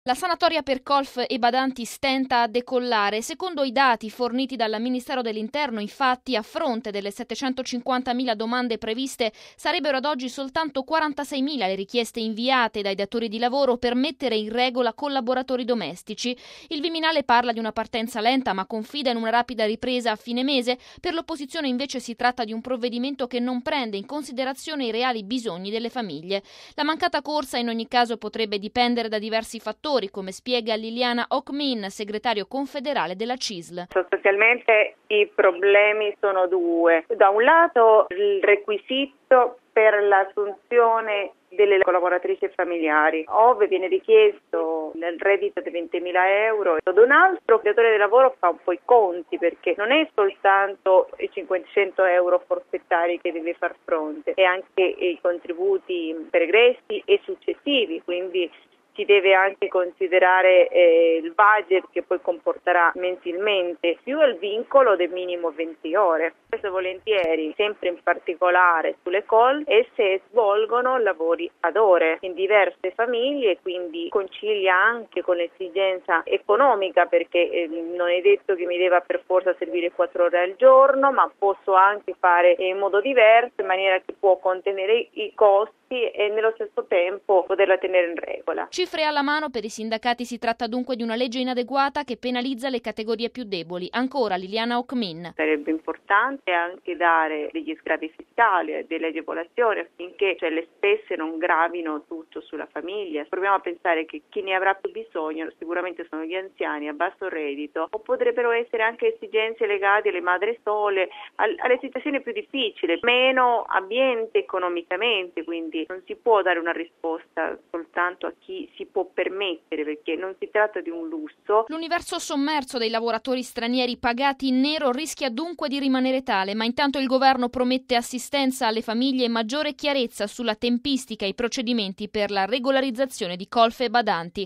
La sanatoria per colf e badanti stenta a decollare. Secondo i dati forniti dal Ministero dell'Interno, infatti, a fronte delle 750.000 domande previste, sarebbero ad oggi soltanto 46.000 le richieste inviate dai datori di lavoro per mettere in regola collaboratori domestici. Il Viminale parla di una partenza lenta, ma confida in una rapida ripresa a fine mese. Per l'opposizione invece si tratta di un provvedimento che non prende in considerazione i reali bisogni delle famiglie. La mancata corsa in ogni caso potrebbe dipendere da diversi fattori, come spiega Liliana Okmin, segretario confederale della CISL. Sostanzialmente i problemi sono due. Da un lato il requisito per l'assunzione delle collaboratrici familiari, ove viene richiesto il reddito di 20.000 euro. Ad un altro, il datore di lavoro fa un po' i conti, perché non è soltanto i 500 euro forfettari che deve far fronte, è anche i contributi pregressi e successivi, quindi si deve anche considerare il budget che poi comporterà mensilmente, più il vincolo del minimo 20 ore. Spesso volentieri, sempre in particolare sulle call, esse svolgono lavori ad ore in diverse famiglie, quindi concilia anche con l'esigenza economica, perché non è detto che mi debba per forza servire 4 ore al giorno, ma posso anche fare in modo diverso, in maniera che può contenere i costi e nello stesso tempo poterla tenere in regola. Cifre alla mano, per i sindacati si tratta dunque di una legge inadeguata che penalizza le categorie più deboli. Ancora Liliana Okmin. Sarebbe importante anche dare degli sgravi fiscali e delle agevolazioni affinché le spese non gravino tutto sulla famiglia. Proviamo a pensare che chi ne avrà più bisogno sicuramente sono gli anziani a basso reddito, o potrebbero essere anche esigenze legate alle madri sole, alle situazioni più difficili, meno abbienti economicamente, quindi non si può dare una risposta soltanto a chi si può permettere, perché non si tratta di un lusso. L'universo sommerso dei lavoratori stranieri pagati in nero rischia dunque di rimanere tale, ma intanto il governo promette assistenza alle famiglie e maggiore chiarezza sulla tempistica e i procedimenti per la regolarizzazione di colf e badanti.